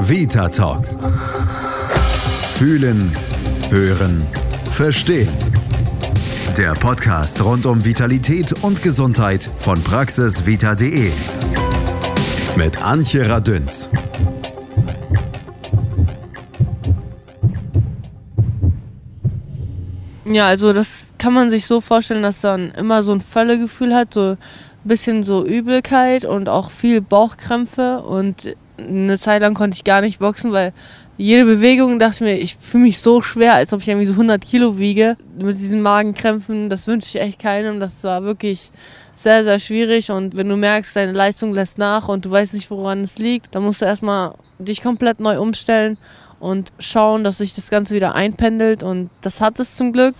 Vita Talk. Fühlen, hören, verstehen. Der Podcast rund um Vitalität und Gesundheit von praxisvita.de. Mit Antje Radünz. Ja, also das kann man sich so vorstellen, dass man immer so ein Völlegefühl hat, so ein bisschen so Übelkeit und auch viel Bauchkrämpfe. Und eine Zeit lang konnte ich gar nicht boxen, weil jede Bewegung dachte mir, ich fühle mich so schwer, als ob ich irgendwie so 100 Kilo wiege. Mit diesen Magenkrämpfen, das wünsche ich echt keinem. Das war wirklich sehr, sehr schwierig. Und wenn du merkst, deine Leistung lässt nach und du weißt nicht, woran es liegt, dann musst du erstmal dich komplett neu umstellen und schauen, dass sich das Ganze wieder einpendelt. Und das hat es zum Glück.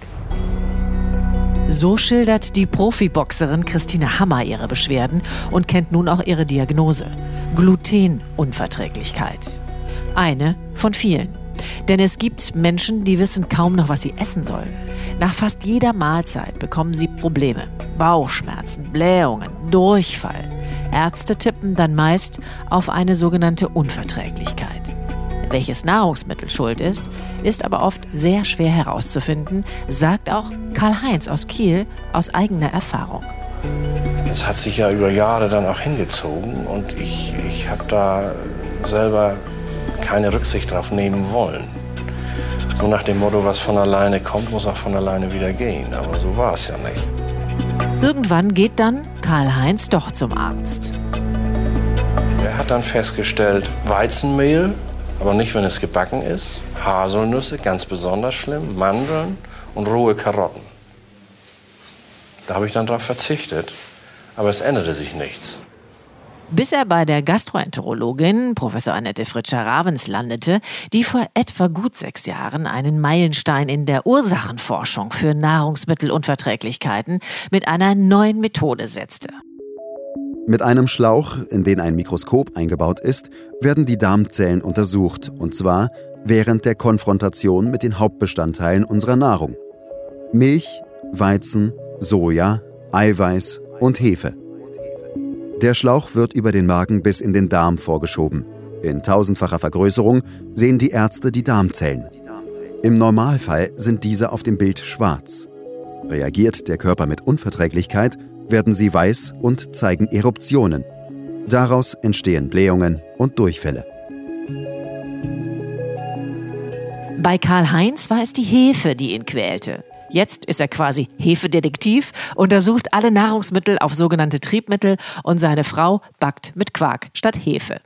So schildert die Profiboxerin Christine Hammer ihre Beschwerden und kennt nun auch ihre Diagnose: Glutenunverträglichkeit. Eine von vielen. Denn es gibt Menschen, die wissen kaum noch, was sie essen sollen. Nach fast jeder Mahlzeit bekommen sie Probleme. Bauchschmerzen, Blähungen, Durchfall. Ärzte tippen dann meist auf eine sogenannte Unverträglichkeit. Welches Nahrungsmittel schuld ist aber oft sehr schwer herauszufinden, sagt auch Karl-Heinz aus Kiel aus eigener Erfahrung. Es hat sich ja über Jahre dann auch hingezogen und ich habe da selber keine Rücksicht drauf nehmen wollen. So nach dem Motto, was von alleine kommt, muss auch von alleine wieder gehen. Aber so war es ja nicht. Irgendwann geht dann Karl-Heinz doch zum Arzt. Er hat dann festgestellt, Weizenmehl, aber nicht, wenn es gebacken ist, Haselnüsse, ganz besonders schlimm, Mandeln und rohe Karotten. Da habe ich dann drauf verzichtet, aber es änderte sich nichts. Bis er bei der Gastroenterologin Professor Annette Fritscher-Ravens landete, die vor etwa gut 6 Jahren einen Meilenstein in der Ursachenforschung für Nahrungsmittelunverträglichkeiten mit einer neuen Methode setzte. Mit einem Schlauch, in den ein Mikroskop eingebaut ist, werden die Darmzellen untersucht, und zwar während der Konfrontation mit den Hauptbestandteilen unserer Nahrung: Milch, Weizen, Soja, Eiweiß und Hefe. Der Schlauch wird über den Magen bis in den Darm vorgeschoben. In 1000-facher Vergrößerung sehen die Ärzte die Darmzellen. Im Normalfall sind diese auf dem Bild schwarz. Reagiert der Körper mit Unverträglichkeit, werden sie weiß und zeigen Eruptionen. Daraus entstehen Blähungen und Durchfälle. Bei Karl-Heinz war es die Hefe, die ihn quälte. Jetzt ist er quasi Hefedetektiv, untersucht alle Nahrungsmittel auf sogenannte Triebmittel und seine Frau backt mit Quark statt Hefe.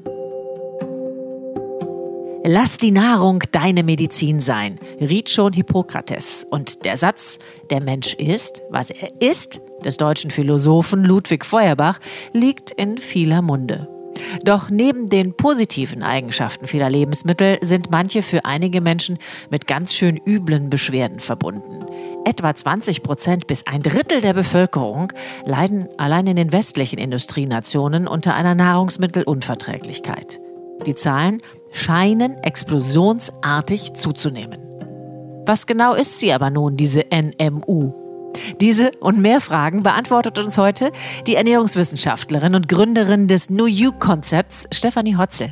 Lass die Nahrung deine Medizin sein, riet schon Hippokrates. Und der Satz, der Mensch ist, was er isst, des deutschen Philosophen Ludwig Feuerbach, liegt in vieler Munde. Doch neben den positiven Eigenschaften vieler Lebensmittel sind manche für einige Menschen mit ganz schön üblen Beschwerden verbunden. Etwa 20% bis 1/3 der Bevölkerung leiden allein in den westlichen Industrienationen unter einer Nahrungsmittelunverträglichkeit. Die Zahlen scheinen explosionsartig zuzunehmen. Was genau ist sie aber nun, diese NMU? Diese und mehr Fragen beantwortet uns heute die Ernährungswissenschaftlerin und Gründerin des New You-Konzepts, Stefanie Hotzel.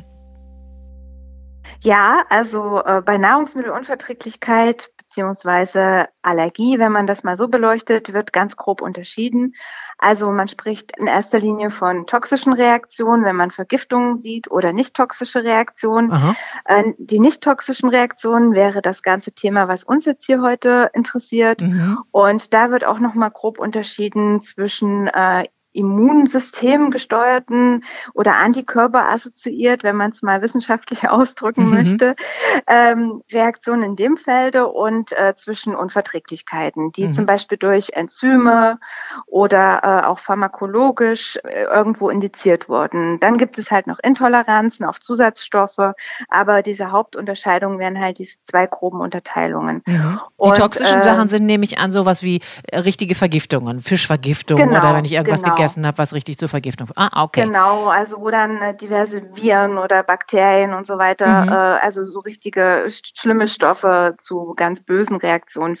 Ja, also bei Nahrungsmittelunverträglichkeit bzw. Allergie, wenn man das mal so beleuchtet, wird ganz grob unterschieden. Also man spricht in erster Linie von toxischen Reaktionen, wenn man Vergiftungen sieht, oder nicht toxische Reaktionen. Die nicht toxischen Reaktionen wäre das ganze Thema, was uns jetzt hier heute interessiert. Und da wird auch nochmal grob unterschieden zwischen Immunsystem gesteuerten oder Antikörper assoziiert, wenn man es mal wissenschaftlich ausdrücken möchte, Reaktionen in dem Felde und zwischen Unverträglichkeiten, die zum Beispiel durch Enzyme oder auch pharmakologisch irgendwo indiziert wurden. Dann gibt es halt noch Intoleranzen auf Zusatzstoffe, aber diese Hauptunterscheidungen wären halt diese 2 groben Unterteilungen. Die toxischen Sachen sind nämlich an sowas wie richtige Vergiftungen, Fischvergiftung, genau, oder wenn ich irgendwas gegessen habe, was richtig zur Vergiftung. Okay. Genau, also wo dann diverse Viren oder Bakterien und so weiter, also so richtige schlimme Stoffe zu ganz bösen Reaktionen führen.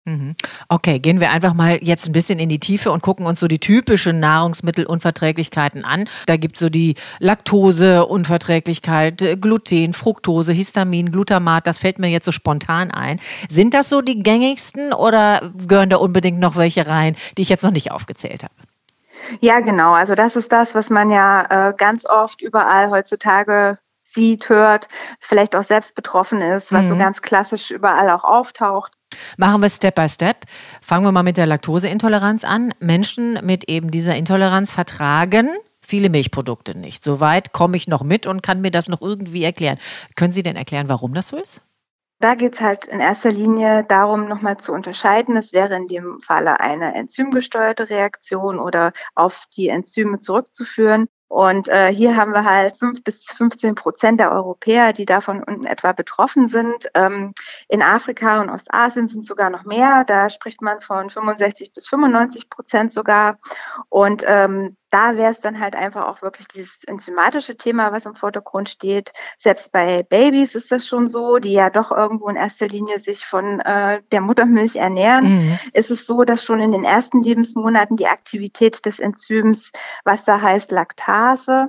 Okay, gehen wir einfach mal jetzt ein bisschen in die Tiefe und gucken uns so die typischen Nahrungsmittelunverträglichkeiten an. Da gibt es so die Laktoseunverträglichkeit, Gluten, Fructose, Histamin, Glutamat, das fällt mir jetzt so spontan ein. Sind das so die gängigsten oder gehören da unbedingt noch welche rein, die ich jetzt noch nicht aufgezählt habe? Ja, genau. Also das ist das, was man ja ganz oft überall heutzutage sieht, hört, vielleicht auch selbst betroffen ist, was so ganz klassisch überall auch auftaucht. Machen wir Step by Step. Fangen wir mal mit der Laktoseintoleranz an. Menschen mit eben dieser Intoleranz vertragen viele Milchprodukte nicht. Soweit komme ich noch mit und kann mir das noch irgendwie erklären. Können Sie denn erklären, warum das so ist? Da geht es halt in erster Linie darum, nochmal zu unterscheiden. Es wäre in dem Falle eine enzymgesteuerte Reaktion oder auf die Enzyme zurückzuführen. Und hier haben wir halt 5-15% der Europäer, die davon in etwa betroffen sind. In Afrika und Ostasien sind sogar noch mehr. Da spricht man von 65-95% sogar. Und da wäre es dann halt einfach auch wirklich dieses enzymatische Thema, was im Vordergrund steht. Selbst bei Babys ist das schon so, die ja doch irgendwo in erster Linie sich von der Muttermilch ernähren. Ist es so, dass schon in den ersten Lebensmonaten die Aktivität des Enzyms, was da heißt Laktase,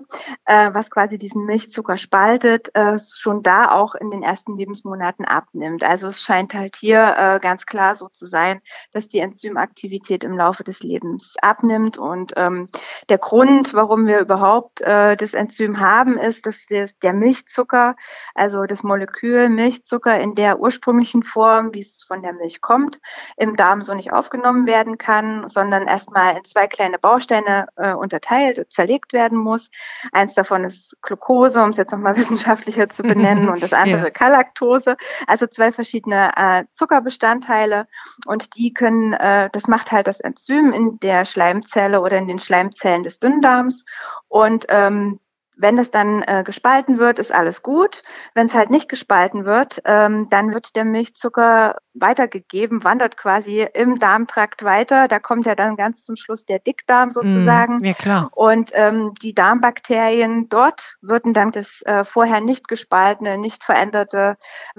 was quasi diesen Milchzucker spaltet, schon da auch in den ersten Lebensmonaten abnimmt. Also es scheint halt hier ganz klar so zu sein, dass die Enzymaktivität im Laufe des Lebens abnimmt. Und der Grund, warum wir überhaupt das Enzym haben, ist, dass der Milchzucker, also das Molekül Milchzucker in der ursprünglichen Form, wie es von der Milch kommt, im Darm so nicht aufgenommen werden kann, sondern erstmal in 2 kleine Bausteine unterteilt, zerlegt werden muss. Eins davon ist Glucose, um es jetzt nochmal wissenschaftlicher zu benennen, und das andere Galaktose. Also 2 verschiedene Zuckerbestandteile, und die können, das macht halt das Enzym in der Schleimzelle oder in den Schleimzellen des Dünndarms. Und wenn das dann gespalten wird, ist alles gut. Wenn es halt nicht gespalten wird, dann wird der Milchzucker weitergegeben, wandert quasi im Darmtrakt weiter. Da kommt ja dann ganz zum Schluss der Dickdarm sozusagen. Ja, klar. Und die Darmbakterien dort würden dann das vorher nicht gespaltene, nicht veränderte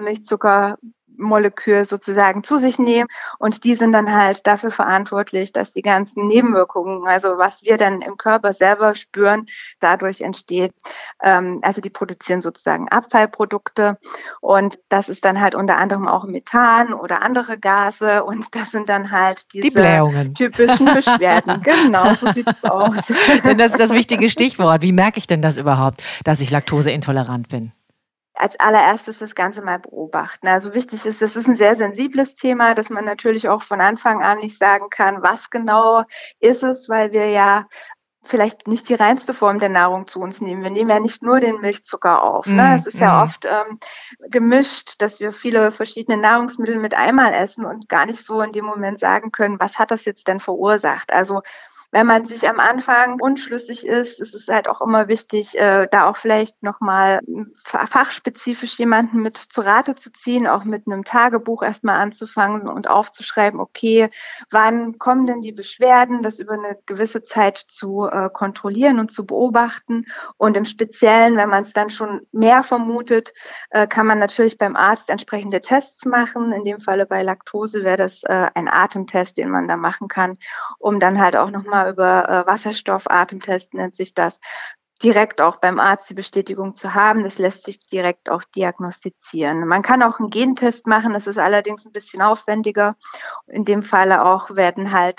Milchzuckermolekül sozusagen zu sich nehmen, und die sind dann halt dafür verantwortlich, dass die ganzen Nebenwirkungen, also was wir dann im Körper selber spüren, dadurch entsteht. Also die produzieren sozusagen Abfallprodukte, und das ist dann halt unter anderem auch Methan oder andere Gase, und das sind dann halt diese typischen Beschwerden. Genau, so sieht es aus. Denn das ist das wichtige Stichwort. Wie merke ich denn das überhaupt, dass ich laktoseintolerant bin? Als allererstes das Ganze mal beobachten. Also wichtig ist, das ist ein sehr sensibles Thema, dass man natürlich auch von Anfang an nicht sagen kann, was genau ist es, weil wir ja vielleicht nicht die reinste Form der Nahrung zu uns nehmen. Wir nehmen ja nicht nur den Milchzucker auf. Ne? Es ist ja oft gemischt, dass wir viele verschiedene Nahrungsmittel mit einmal essen und gar nicht so in dem Moment sagen können, was hat das jetzt denn verursacht. Also wenn man sich am Anfang unschlüssig ist es halt auch immer wichtig, da auch vielleicht nochmal fachspezifisch jemanden mit zu Rate zu ziehen, auch mit einem Tagebuch erstmal anzufangen und aufzuschreiben, okay, wann kommen denn die Beschwerden, das über eine gewisse Zeit zu kontrollieren und zu beobachten. Und im Speziellen, wenn man es dann schon mehr vermutet, kann man natürlich beim Arzt entsprechende Tests machen. In dem Falle bei Laktose wäre das ein Atemtest, den man da machen kann, um dann halt auch nochmal über Wasserstoffatemtest nennt sich das, direkt auch beim Arzt die Bestätigung zu haben. Das lässt sich direkt auch diagnostizieren. Man kann auch einen Gentest machen, das ist allerdings ein bisschen aufwendiger. In dem Falle auch werden halt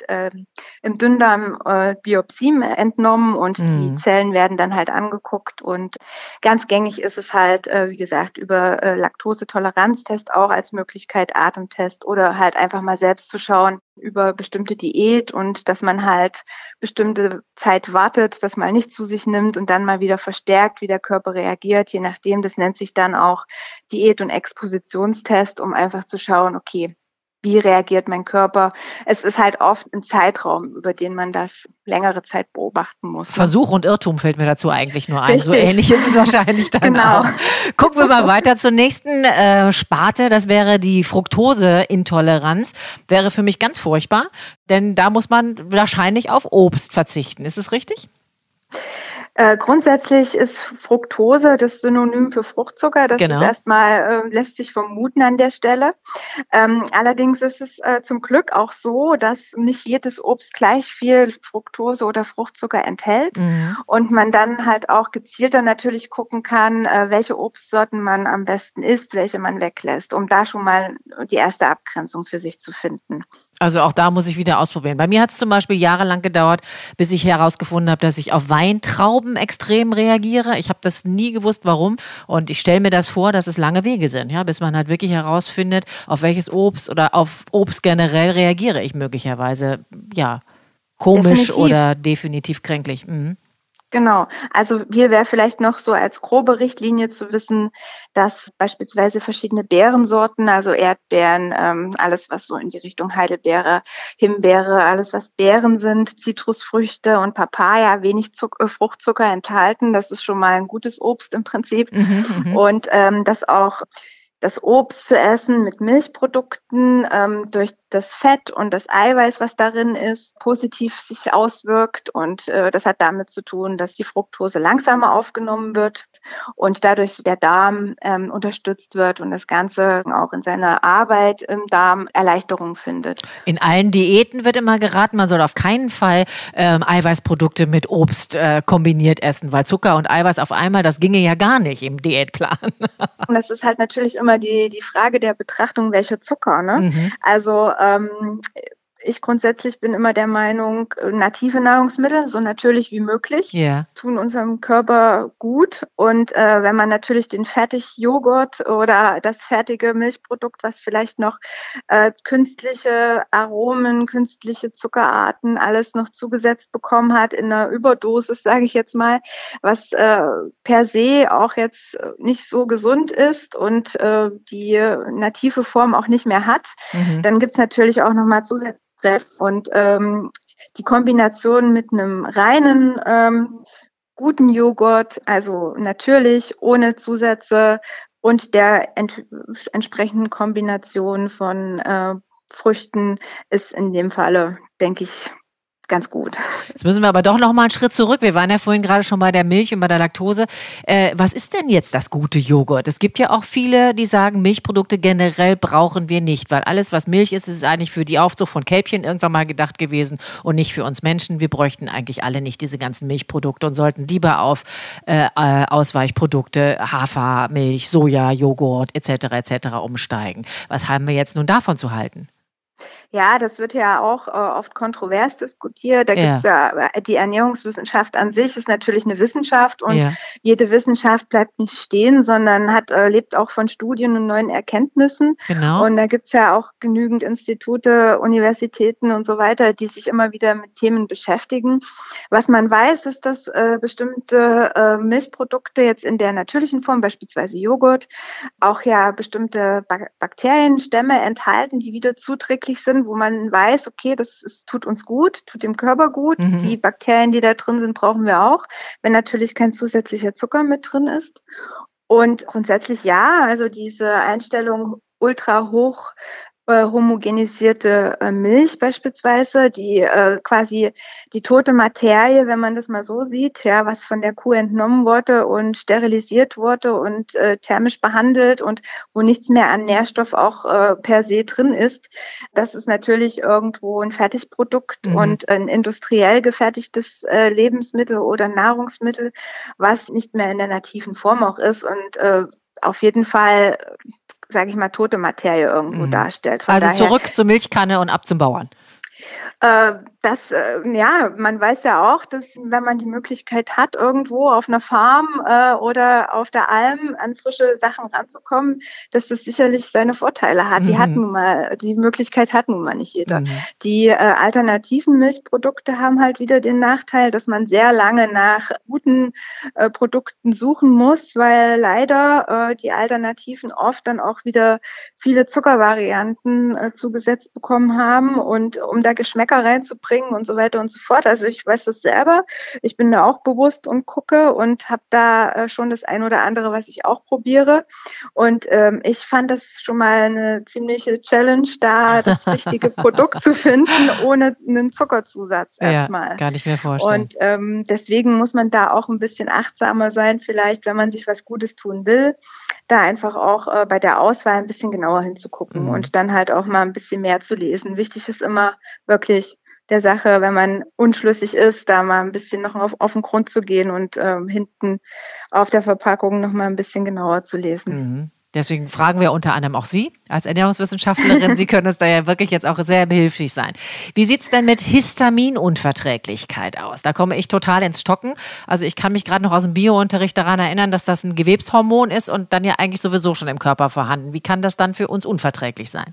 im Dünndarm Biopsien entnommen, und die Zellen werden dann halt angeguckt, und ganz gängig ist es halt, wie gesagt, über Laktosetoleranztest auch als Möglichkeit, Atemtest, oder halt einfach mal selbst zu schauen über bestimmte Diät, und dass man halt bestimmte Zeit wartet, das mal nicht zu sich nimmt und dann mal wieder verstärkt, wie der Körper reagiert, je nachdem. Das nennt sich dann auch Diät- und Expositionstest, um einfach zu schauen, okay, wie reagiert mein Körper? Es ist halt oft ein Zeitraum, über den man das längere Zeit beobachten muss. Versuch und Irrtum fällt mir dazu eigentlich nur ein. Richtig. So ähnlich ist es wahrscheinlich dann Genau. auch. Gucken wir mal weiter zur nächsten Sparte. Das wäre die Fructoseintoleranz. Wäre für mich ganz furchtbar, denn da muss man wahrscheinlich auf Obst verzichten. Ist es richtig? Grundsätzlich ist Fructose das Synonym für Fruchtzucker. Das ist erstmal, lässt sich vermuten an der Stelle. Allerdings ist es zum Glück auch so, dass nicht jedes Obst gleich viel Fructose oder Fruchtzucker enthält und man dann halt auch gezielter natürlich gucken kann, welche Obstsorten man am besten isst, welche man weglässt, um da schon mal die erste Abgrenzung für sich zu finden. Also auch da muss ich wieder ausprobieren. Bei mir hat es zum Beispiel jahrelang gedauert, bis ich herausgefunden habe, dass ich auf Weintrauben extrem reagiere. Ich habe das nie gewusst, warum. Und ich stelle mir das vor, dass es lange Wege sind, ja, bis man halt wirklich herausfindet, auf welches Obst oder auf Obst generell reagiere ich möglicherweise, ja, komisch oder definitiv kränklich. Genau. Also hier wäre vielleicht noch so als grobe Richtlinie zu wissen, dass beispielsweise verschiedene Beerensorten, also Erdbeeren, alles was so in die Richtung Heidelbeere, Himbeere, alles was Beeren sind, Zitrusfrüchte und Papaya, wenig Fruchtzucker enthalten. Das ist schon mal ein gutes Obst im Prinzip. Und dass auch das Obst zu essen mit Milchprodukten durch das Fett und das Eiweiß, was darin ist, positiv sich auswirkt. Und das hat damit zu tun, dass die Fructose langsamer aufgenommen wird und dadurch der Darm unterstützt wird und das Ganze auch in seiner Arbeit im Darm Erleichterung findet. In allen Diäten wird immer geraten, man soll auf keinen Fall Eiweißprodukte mit Obst kombiniert essen, weil Zucker und Eiweiß auf einmal, das ginge ja gar nicht im Diätplan. Und das ist halt natürlich immer die Frage der Betrachtung, welcher Zucker, ne? Also ich grundsätzlich bin immer der Meinung, native Nahrungsmittel, so natürlich wie möglich, tun unserem Körper gut. Und wenn man natürlich den Fertigjoghurt oder das fertige Milchprodukt, was vielleicht noch künstliche Aromen, künstliche Zuckerarten, alles noch zugesetzt bekommen hat in einer Überdosis, sage ich jetzt mal, was per se auch jetzt nicht so gesund ist und die native Form auch nicht mehr hat, dann gibt's natürlich auch nochmal zusätzlich. Und die Kombination mit einem reinen, guten Joghurt, also natürlich, ohne Zusätze und der entsprechenden Kombination von Früchten ist in dem Falle, denke ich, ganz gut. Jetzt müssen wir aber doch noch mal einen Schritt zurück. Wir waren ja vorhin gerade schon bei der Milch und bei der Laktose. Was ist denn jetzt das gute Joghurt? Es gibt ja auch viele, die sagen, Milchprodukte generell brauchen wir nicht, weil alles, was Milch ist, ist eigentlich für die Aufzucht von Kälbchen irgendwann mal gedacht gewesen und nicht für uns Menschen. Wir bräuchten eigentlich alle nicht diese ganzen Milchprodukte und sollten lieber auf Ausweichprodukte, Hafermilch, Soja, Joghurt etc. umsteigen. Was haben wir jetzt nun davon zu halten? Ja, das wird ja auch oft kontrovers diskutiert. Da gibt's ja die Ernährungswissenschaft an sich ist natürlich eine Wissenschaft und jede Wissenschaft bleibt nicht stehen, sondern lebt auch von Studien und neuen Erkenntnissen. Genau. Und da gibt's ja auch genügend Institute, Universitäten und so weiter, die sich immer wieder mit Themen beschäftigen. Was man weiß, ist, dass bestimmte Milchprodukte jetzt in der natürlichen Form, beispielsweise Joghurt, auch ja bestimmte Bakterienstämme enthalten, die wieder zuträglich sind, wo man weiß, okay, tut uns gut, tut dem Körper gut. Die Bakterien, die da drin sind, brauchen wir auch, wenn natürlich kein zusätzlicher Zucker mit drin ist. Und grundsätzlich ja, also diese Einstellung ultra hoch homogenisierte Milch beispielsweise, die quasi die tote Materie, wenn man das mal so sieht, ja, was von der Kuh entnommen wurde und sterilisiert wurde und thermisch behandelt und wo nichts mehr an Nährstoff auch per se drin ist. Das ist natürlich irgendwo ein Fertigprodukt und ein industriell gefertigtes Lebensmittel oder Nahrungsmittel, was nicht mehr in der nativen Form auch ist und auf jeden Fall, sage ich mal, tote Materie irgendwo darstellt. Von also daher, zurück zur Milchkanne und ab zum Bauern. Man weiß ja auch, dass wenn man die Möglichkeit hat, irgendwo auf einer Farm oder auf der Alm an frische Sachen ranzukommen, dass das sicherlich seine Vorteile hat. Die Möglichkeit hat nun mal nicht jeder. Die alternativen Milchprodukte haben halt wieder den Nachteil, dass man sehr lange nach guten Produkten suchen muss, weil leider die Alternativen oft dann auch wieder viele Zuckervarianten zugesetzt bekommen haben und um da Geschmäcker reinzubringen, bringen und so weiter und so fort. Also ich weiß das selber. Ich bin da auch bewusst und gucke und habe da schon das ein oder andere, was ich auch probiere. Und ich fand das schon mal eine ziemliche Challenge, da das richtige Produkt zu finden, ohne einen Zuckerzusatz erstmal. Ja, kann ich mir vorstellen. Und deswegen muss man da auch ein bisschen achtsamer sein, vielleicht, wenn man sich was Gutes tun will, da einfach auch bei der Auswahl ein bisschen genauer hinzugucken und dann halt auch mal ein bisschen mehr zu lesen. Wichtig ist immer wirklich der Sache, wenn man unschlüssig ist, da mal ein bisschen noch auf den Grund zu gehen und hinten auf der Verpackung noch mal ein bisschen genauer zu lesen. Deswegen fragen wir unter anderem auch Sie als Ernährungswissenschaftlerin. Sie können uns da ja wirklich jetzt auch sehr behilflich sein. Wie sieht es denn mit Histaminunverträglichkeit aus? Da komme ich total ins Stocken. Also ich kann mich gerade noch aus dem Biounterricht daran erinnern, dass das ein Gewebshormon ist und dann ja eigentlich sowieso schon im Körper vorhanden. Wie kann das dann für uns unverträglich sein?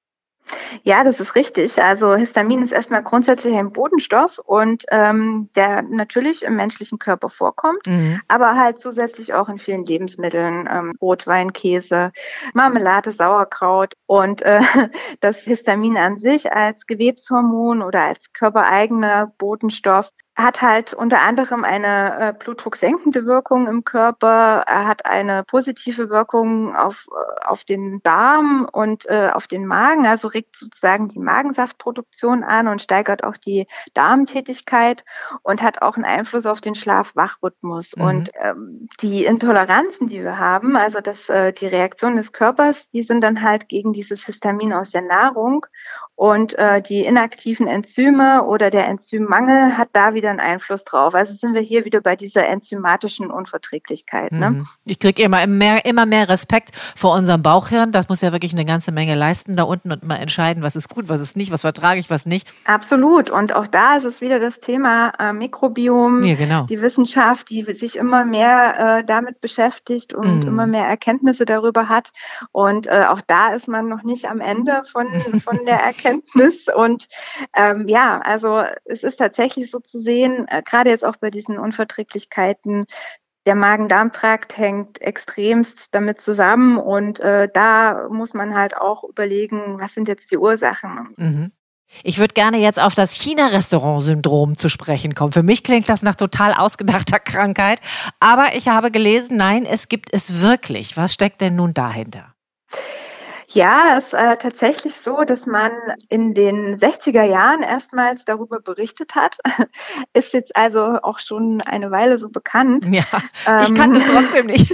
Ja, das ist richtig. Also Histamin ist erstmal grundsätzlich ein Botenstoff und der natürlich im menschlichen Körper vorkommt, aber halt zusätzlich auch in vielen Lebensmitteln, Rotwein, Käse, Marmelade, Sauerkraut. Und das Histamin an sich als Gewebshormon oder als körpereigener Botenstoff hat halt unter anderem eine blutdrucksenkende Wirkung im Körper. Er hat eine positive Wirkung auf den Darm und auf den Magen, also regt sozusagen die Magensaftproduktion an und steigert auch die Darmtätigkeit und hat auch einen Einfluss auf den Schlaf-Wach-Rhythmus. Und die Intoleranzen, die wir haben, also die Reaktion des Körpers, die sind dann halt gegen dieses Histamin aus der Nahrung. Und die inaktiven Enzyme oder der Enzymmangel hat da wieder einen Einfluss drauf. Also sind wir hier wieder bei dieser enzymatischen Unverträglichkeit. Ne? Ich kriege immer mehr Respekt vor unserem Bauchhirn. Das muss ja wirklich eine ganze Menge leisten da unten und mal entscheiden, was ist gut, was ist nicht, was vertrage ich, was nicht. Absolut. Und auch da ist es wieder das Thema Mikrobiom, die Wissenschaft, die sich immer mehr damit beschäftigt und immer mehr Erkenntnisse darüber hat. Und auch da ist man noch nicht am Ende von der Erkenntnis. Und also es ist tatsächlich so zu sehen, gerade jetzt auch bei diesen Unverträglichkeiten, der Magen-Darm-Trakt hängt extremst damit zusammen und da muss man halt auch überlegen, was sind jetzt die Ursachen. Ich würde gerne jetzt auf das China-Restaurant-Syndrom zu sprechen kommen. Für mich klingt das nach total ausgedachter Krankheit, aber ich habe gelesen, nein, es gibt es wirklich. Was steckt denn nun dahinter? Ja, es ist tatsächlich so, dass man in den 60er Jahren erstmals darüber berichtet hat. Ist jetzt also auch schon eine Weile so bekannt. Ja, ich kannte es trotzdem nicht.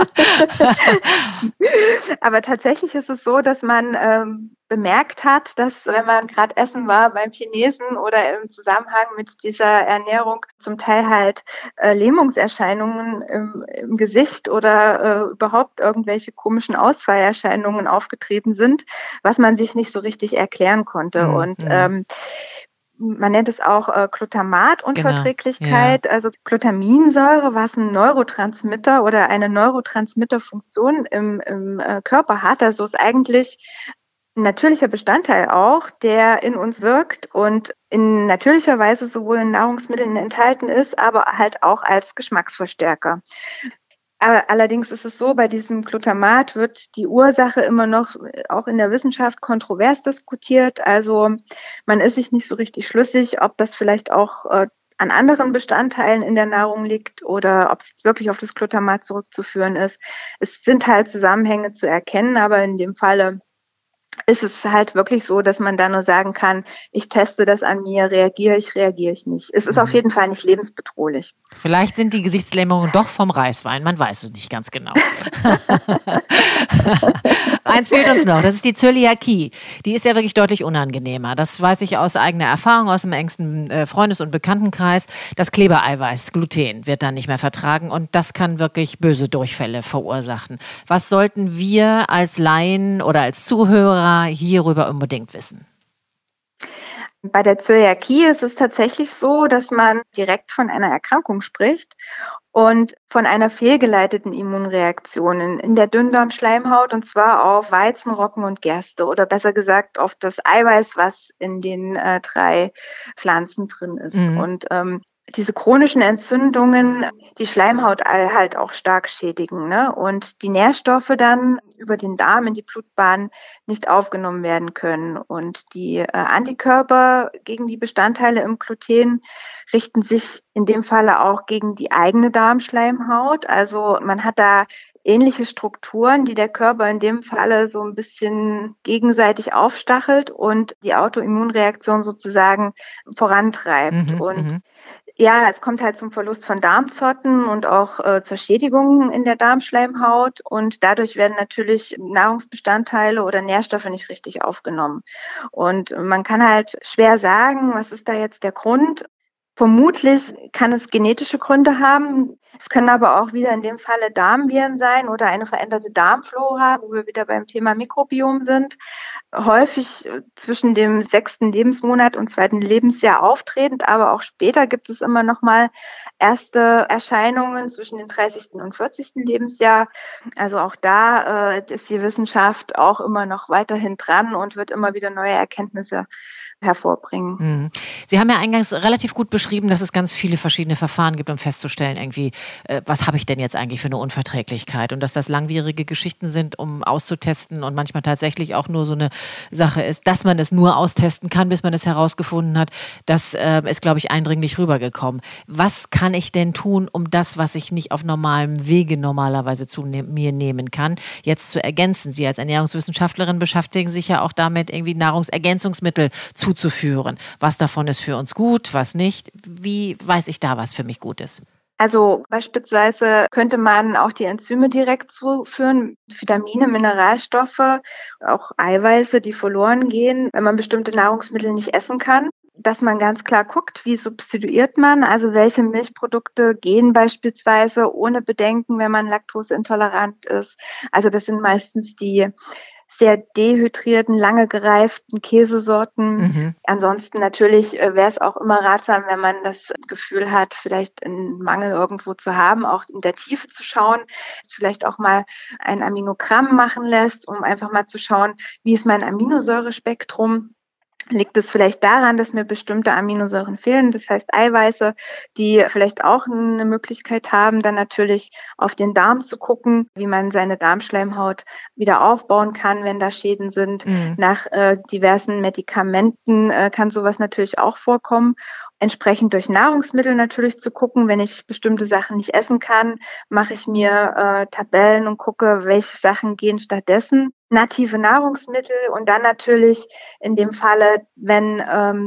Aber tatsächlich ist es so, dass man bemerkt hat, dass wenn man gerade essen war beim Chinesen oder im Zusammenhang mit dieser Ernährung zum Teil halt Lähmungserscheinungen im Gesicht oder überhaupt irgendwelche komischen Ausfallerscheinungen aufgetreten sind, was man sich nicht so richtig erklären konnte. Und man nennt es auch Glutamatunverträglichkeit, Genau, ja. Also Glutaminsäure, was ein Neurotransmitter oder eine Neurotransmitterfunktion im Körper hat. Also ist eigentlich ein natürlicher Bestandteil auch, der in uns wirkt und in natürlicher Weise sowohl in Nahrungsmitteln enthalten ist, aber halt auch als Geschmacksverstärker. Aber allerdings ist es so, bei diesem Glutamat wird die Ursache immer noch auch in der Wissenschaft kontrovers diskutiert. Also man ist sich nicht so richtig schlüssig, ob das vielleicht auch an anderen Bestandteilen in der Nahrung liegt oder ob es jetzt wirklich auf das Glutamat zurückzuführen ist. Es sind halt Zusammenhänge zu erkennen, aber in dem Falle ist es halt wirklich so, dass man da nur sagen kann, ich teste das an mir, reagiere ich nicht. Es ist auf jeden Fall nicht lebensbedrohlich. Vielleicht sind die Gesichtslähmungen doch vom Reiswein, man weiß es nicht ganz genau. Eins fehlt uns noch, das ist die Zöliakie. Die ist ja wirklich deutlich unangenehmer. Das weiß ich aus eigener Erfahrung, aus dem engsten Freundes- und Bekanntenkreis. Das Klebereiweiß, Gluten, wird dann nicht mehr vertragen und das kann wirklich böse Durchfälle verursachen. Was sollten wir als Laien oder als Zuhörer hierüber unbedingt wissen? Bei der Zöliakie ist es tatsächlich so, dass man direkt von einer Erkrankung spricht und von einer fehlgeleiteten Immunreaktion in der Dünndarmschleimhaut, und zwar auf Weizen, Roggen und Gerste oder besser gesagt auf das Eiweiß, was in den 3 Pflanzen drin ist. Und diese chronischen Entzündungen die Schleimhaut halt auch stark schädigen, ne? Und die Nährstoffe dann über den Darm in die Blutbahn nicht aufgenommen werden können. Und die Antikörper gegen die Bestandteile im Gluten richten sich in dem Falle auch gegen die eigene Darmschleimhaut. Also man hat da ähnliche Strukturen, die der Körper in dem Falle so ein bisschen gegenseitig aufstachelt und die Autoimmunreaktion sozusagen vorantreibt. Ja, es kommt halt zum Verlust von Darmzotten und auch zur Schädigung in der Darmschleimhaut und dadurch werden natürlich Nahrungsbestandteile oder Nährstoffe nicht richtig aufgenommen. Und man kann halt schwer sagen, was ist da jetzt der Grund? Vermutlich kann es genetische Gründe haben. Es können aber auch wieder in dem Falle Darmviren sein oder eine veränderte Darmflora, wo wir wieder beim Thema Mikrobiom sind. Häufig zwischen dem 6. Lebensmonat und 2. Lebensjahr auftretend, aber auch später gibt es immer noch mal erste Erscheinungen zwischen dem 30. und 40. Lebensjahr. Also auch da ist die Wissenschaft auch immer noch weiterhin dran und wird immer wieder neue Erkenntnisse hervorbringen. Sie haben ja eingangs relativ gut beschrieben, dass es ganz viele verschiedene Verfahren gibt, um festzustellen, irgendwie, was habe ich denn jetzt eigentlich für eine Unverträglichkeit und dass das langwierige Geschichten sind, um auszutesten und manchmal tatsächlich auch nur so eine Sache ist, dass man es nur austesten kann, bis man es herausgefunden hat. Das ist, glaube ich, eindringlich rübergekommen. Was kann ich denn tun, um das, was ich nicht auf normalem Wege normalerweise zu mir nehmen kann, jetzt zu ergänzen? Sie als Ernährungswissenschaftlerin beschäftigen sich ja auch damit, irgendwie Nahrungsergänzungsmittel zuzuführen. Was davon ist für uns gut, was nicht? Wie weiß ich da, was für mich gut ist? Also beispielsweise könnte man auch die Enzyme direkt zuführen, Vitamine, Mineralstoffe, auch Eiweiße, die verloren gehen, wenn man bestimmte Nahrungsmittel nicht essen kann. Dass man ganz klar guckt, wie substituiert man, also welche Milchprodukte gehen beispielsweise ohne Bedenken, wenn man laktoseintolerant ist. Also das sind meistens die sehr dehydrierten, lange gereiften Käsesorten. Ansonsten natürlich wäre es auch immer ratsam, wenn man das Gefühl hat, vielleicht einen Mangel irgendwo zu haben, auch in der Tiefe zu schauen, vielleicht auch mal ein Aminogramm machen lässt, um einfach mal zu schauen, wie ist mein Aminosäurespektrum. Liegt es vielleicht daran, dass mir bestimmte Aminosäuren fehlen, das heißt Eiweiße, die vielleicht auch eine Möglichkeit haben, dann natürlich auf den Darm zu gucken, wie man seine Darmschleimhaut wieder aufbauen kann, wenn da Schäden sind. Nach diversen Medikamenten kann sowas natürlich auch vorkommen. Entsprechend durch Nahrungsmittel natürlich zu gucken, wenn ich bestimmte Sachen nicht essen kann, mache ich mir Tabellen und gucke, welche Sachen gehen stattdessen. Native Nahrungsmittel und dann natürlich in dem Falle, wenn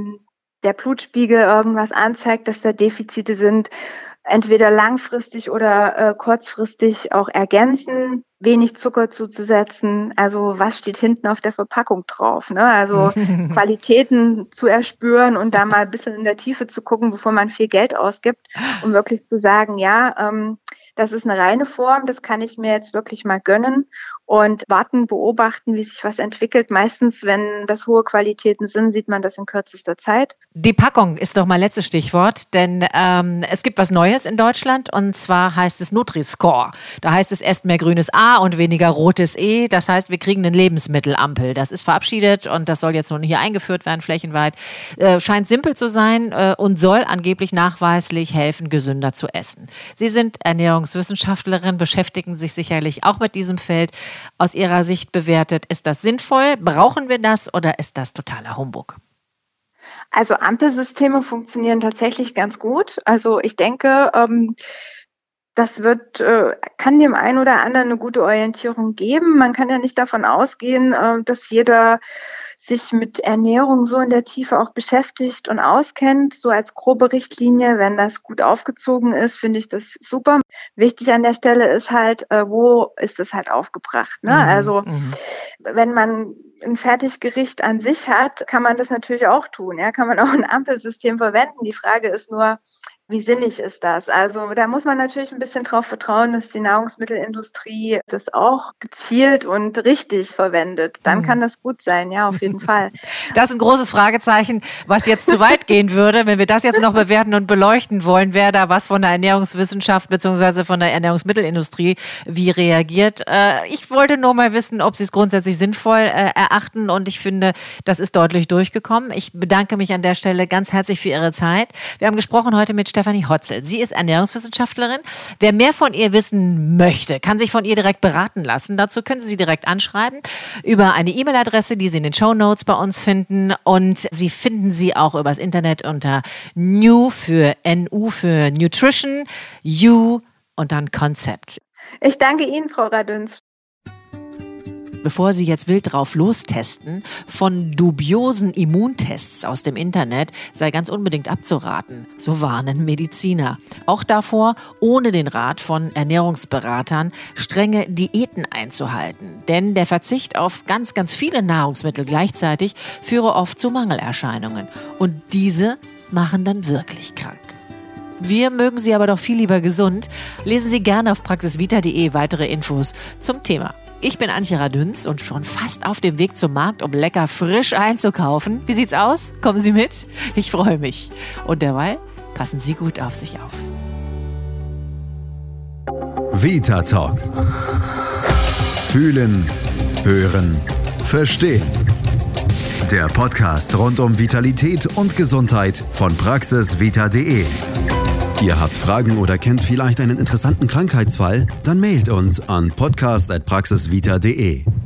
der Blutspiegel irgendwas anzeigt, dass da Defizite sind, entweder langfristig oder kurzfristig auch ergänzen, wenig Zucker zuzusetzen. Also was steht hinten auf der Verpackung drauf, ne? Also Qualitäten zu erspüren und da mal ein bisschen in der Tiefe zu gucken, bevor man viel Geld ausgibt, um wirklich zu sagen, ja, das ist eine reine Form, das kann ich mir jetzt wirklich mal gönnen und warten, beobachten, wie sich was entwickelt. Meistens, wenn das hohe Qualitäten sind, sieht man das in kürzester Zeit. Die Packung ist doch mal letztes Stichwort, denn es gibt was Neues in Deutschland und zwar heißt es Nutri-Score. Da heißt es, esst mehr grünes A und weniger rotes E. Das heißt, wir kriegen eine Lebensmittelampel. Das ist verabschiedet und das soll jetzt nun hier eingeführt werden, flächenweit. Scheint simpel zu sein und soll angeblich nachweislich helfen, gesünder zu essen. Sie sind Ernährungswissenschaftlerin, beschäftigen sich sicherlich auch mit diesem Feld. Aus Ihrer Sicht bewertet, ist das sinnvoll? Brauchen wir das oder ist das totaler Humbug? Also Ampelsysteme funktionieren tatsächlich ganz gut. Also ich denke, das kann dem einen oder anderen eine gute Orientierung geben. Man kann ja nicht davon ausgehen, dass jeder sich mit Ernährung so in der Tiefe auch beschäftigt und auskennt, so als grobe Richtlinie. Wenn das gut aufgezogen ist, finde ich das super. Wichtig an der Stelle ist halt, wo ist es halt aufgebracht, ne? Also wenn man ein Fertiggericht an sich hat, kann man das natürlich auch tun. Ja, kann man auch ein Ampelsystem verwenden. Die Frage ist nur, wie sinnig ist das? Also da muss man natürlich ein bisschen drauf vertrauen, dass die Nahrungsmittelindustrie das auch gezielt und richtig verwendet. Dann kann das gut sein, ja, auf jeden Fall. Das ist ein großes Fragezeichen, was jetzt zu weit gehen würde. Wenn wir das jetzt noch bewerten und beleuchten wollen, wer da was von der Ernährungswissenschaft bzw. von der Ernährungsmittelindustrie wie reagiert. Ich wollte nur mal wissen, ob Sie es grundsätzlich sinnvoll erachten und ich finde, das ist deutlich durchgekommen. Ich bedanke mich an der Stelle ganz herzlich für Ihre Zeit. Wir haben gesprochen heute mit Stefanie Hotzel. Sie ist Ernährungswissenschaftlerin. Wer mehr von ihr wissen möchte, kann sich von ihr direkt beraten lassen. Dazu können Sie sie direkt anschreiben über eine E-Mail-Adresse, die Sie in den Shownotes bei uns finden. Und Sie finden sie auch übers Internet unter NU für Nutrition, U und dann Concept. Ich danke Ihnen, Frau Radünz. Bevor Sie jetzt wild drauf lostesten, von dubiosen Immuntests aus dem Internet sei ganz unbedingt abzuraten. So warnen Mediziner. Auch davor, ohne den Rat von Ernährungsberatern, strenge Diäten einzuhalten. Denn der Verzicht auf ganz, ganz viele Nahrungsmittel gleichzeitig führe oft zu Mangelerscheinungen. Und diese machen dann wirklich krank. Wir mögen Sie aber doch viel lieber gesund. Lesen Sie gerne auf praxisvita.de weitere Infos zum Thema. Ich bin Antje Radünz und schon fast auf dem Weg zum Markt, um lecker frisch einzukaufen. Wie sieht's aus? Kommen Sie mit? Ich freue mich. Und derweil passen Sie gut auf sich auf. Vita Talk. Fühlen, hören, verstehen. Der Podcast rund um Vitalität und Gesundheit von praxisvita.de. Ihr habt Fragen oder kennt vielleicht einen interessanten Krankheitsfall? Dann mailt uns an podcast@praxisvita.de.